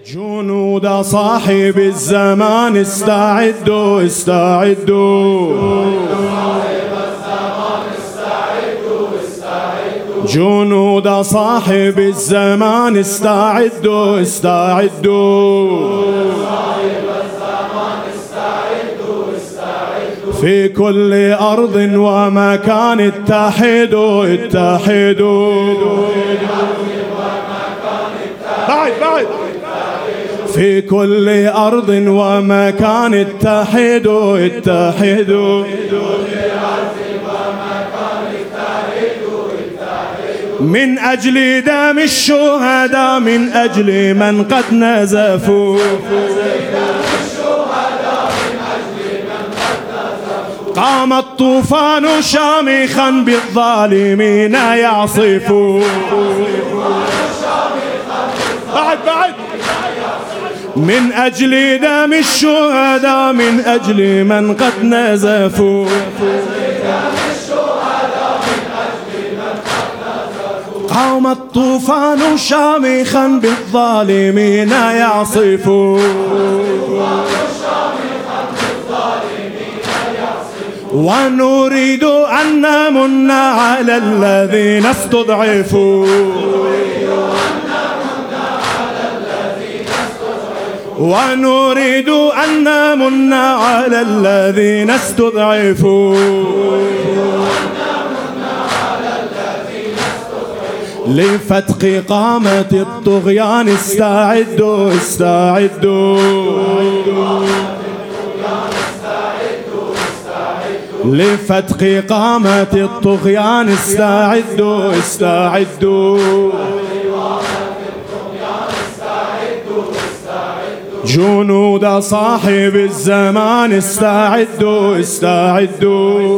جنود صاحب الزمان استعدوا استعدوا، جنود صاحب الزمان استعدوا استعدوا، في كل أرض ومكان اتحدوا اتحدوا، بعد في كل أرض ومكان اتحدوا اتحدوا، من أجل دم الشهداء، من أجل من قد نزفوا، قام الطوفان شامخا بالظالمين يعصف، بعد من أجل دم الشهداء، من أجل من قد نزفوا، قام الطوفان شامخا بالظالمين يعصف، ونريد أن نمن على الذين استضعفوا، ونريد أن نمن على الذين استضعفوا، لفتق قامة الطغيان استعدوا استعدوا، لفتق قامة الطغيان استعدوا استعدوا، جنود صاحب الزمان استعدوا استعدوا،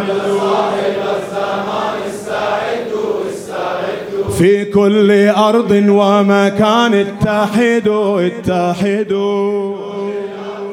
في كل أرض ومكان اتحدوا اتحدوا.